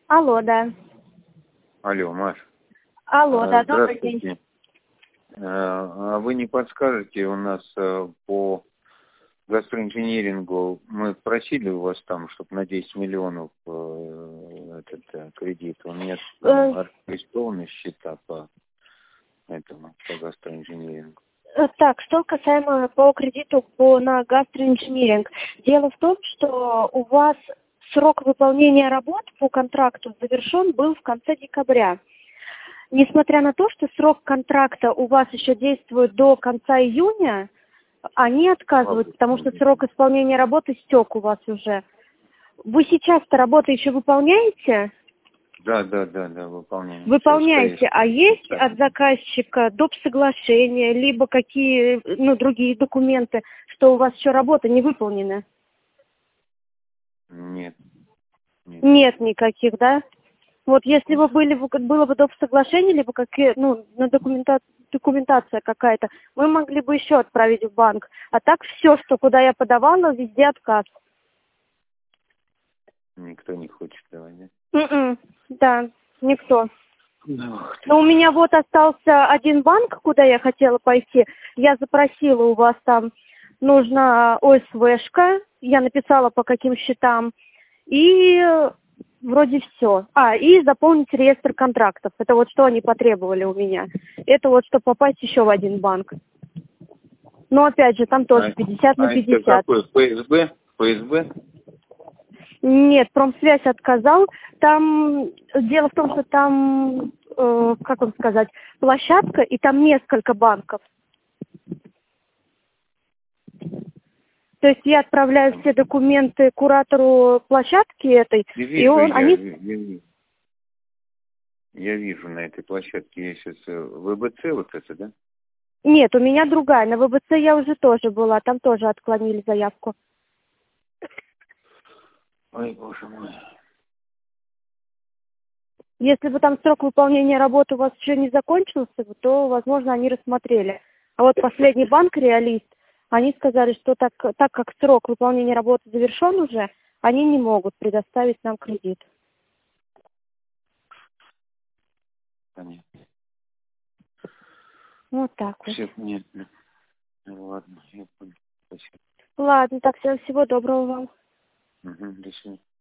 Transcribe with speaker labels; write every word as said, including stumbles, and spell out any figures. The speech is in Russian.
Speaker 1: Алло, да.
Speaker 2: Алло, Маш.
Speaker 1: Алло,
Speaker 2: А,
Speaker 1: да, добрый день.
Speaker 2: Здравствуйте. А вы не подскажете, у нас э, по гастроинжинирингу мы просили у вас там, чтобы на десять миллионов э, этот э, кредит. У меня там
Speaker 1: Э,
Speaker 2: арестованы счета по этому, по гастроинжинирингу.
Speaker 1: э, Так, что касаемо по кредиту по, на гастроинжиниринг. Дело в том, что у вас срок выполнения работ по контракту завершен был в конце декабря. Несмотря на то, что срок контракта у вас еще действует до конца июня, они отказывают, потому что срок исполнения работы стек у вас уже. Вы сейчас-то работу еще выполняете?
Speaker 2: Да, да, да, да, выполняем.
Speaker 1: Выполняете, а есть
Speaker 2: Да.
Speaker 1: от заказчика доп. Соглашения, либо какие, ну, другие документы, что у вас еще работа не выполнена?
Speaker 2: Нет. Нет.
Speaker 1: Нет никаких, да? Вот если бы были, бы- было бы доп. Соглашение, либо какие, ну, на документа, документация какая-то, мы могли бы еще отправить в банк. А так все, что куда я подавала, везде отказ.
Speaker 2: Никто не хочет давать, да?
Speaker 1: М-м, да, никто.
Speaker 2: Ну,
Speaker 1: Но у меня вот остался один банк, куда я хотела пойти. Я запросила у вас там, нужна ОСВшка, я написала по каким счетам, и э, вроде все. А, и заполнить реестр контрактов. Это вот что они потребовали у меня. Это вот, чтобы попасть еще в один банк. Но опять же, там тоже
Speaker 2: а,
Speaker 1: пятьдесят на
Speaker 2: а это
Speaker 1: пятьдесят.
Speaker 2: какой? ФСБ? ФСБ?
Speaker 1: Нет, промсвязь отказал. Там дело в том, что там, э, как вам сказать, площадка, и там несколько банков. То есть я отправляю все документы куратору площадки этой,
Speaker 2: Я
Speaker 1: и
Speaker 2: вижу,
Speaker 1: он,
Speaker 2: я,
Speaker 1: они...
Speaker 2: я, я, я вижу на этой площадке, я сейчас ВБЦ вот это, да?
Speaker 1: Нет, у меня другая. На ВБЦ я уже тоже была, там тоже отклонили заявку.
Speaker 2: Ой, боже мой.
Speaker 1: Если бы там срок выполнения работы у вас еще не закончился, бы, то, возможно, они рассмотрели. А вот последний банк «Реалист», они сказали, что так, так как срок выполнения работы завершен уже, они не могут предоставить нам кредит.
Speaker 2: Понятно.
Speaker 1: Вот так вот.
Speaker 2: Все понятно. Ну, ладно, я понял. Спасибо.
Speaker 1: Ладно, так, всего, всего доброго вам.
Speaker 2: Угу, до свидания.